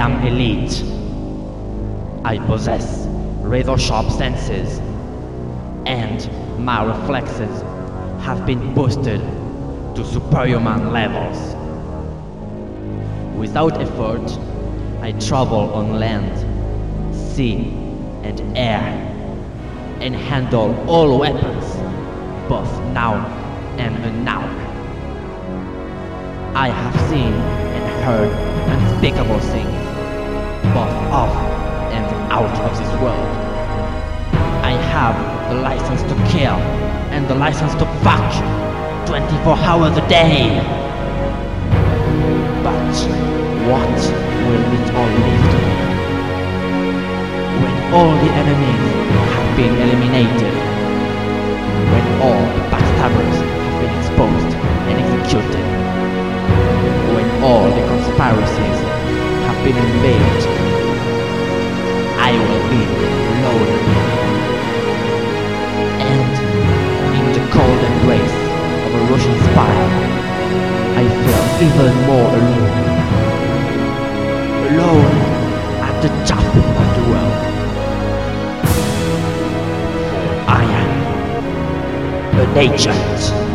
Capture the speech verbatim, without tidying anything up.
am elite. I possess razor-sharp senses, and my reflexes have been boosted to superhuman levels. Without effort, I travel on land, sea, and air, and handle all weapons, both now and unknown. I have seen and heard unspeakable things, both of and out of this world. I have the license to kill and the license to fuck twenty-four hours a day. But what will it all lead to? When all the enemies have been eliminated, when all the backstabbers have been exposed and executed, when all the conspiracies have been unveiled, I will be alone again. And in the cold embrace of a Russian spy, I feel even more alone. Alone at the top of the world. For I am an agent.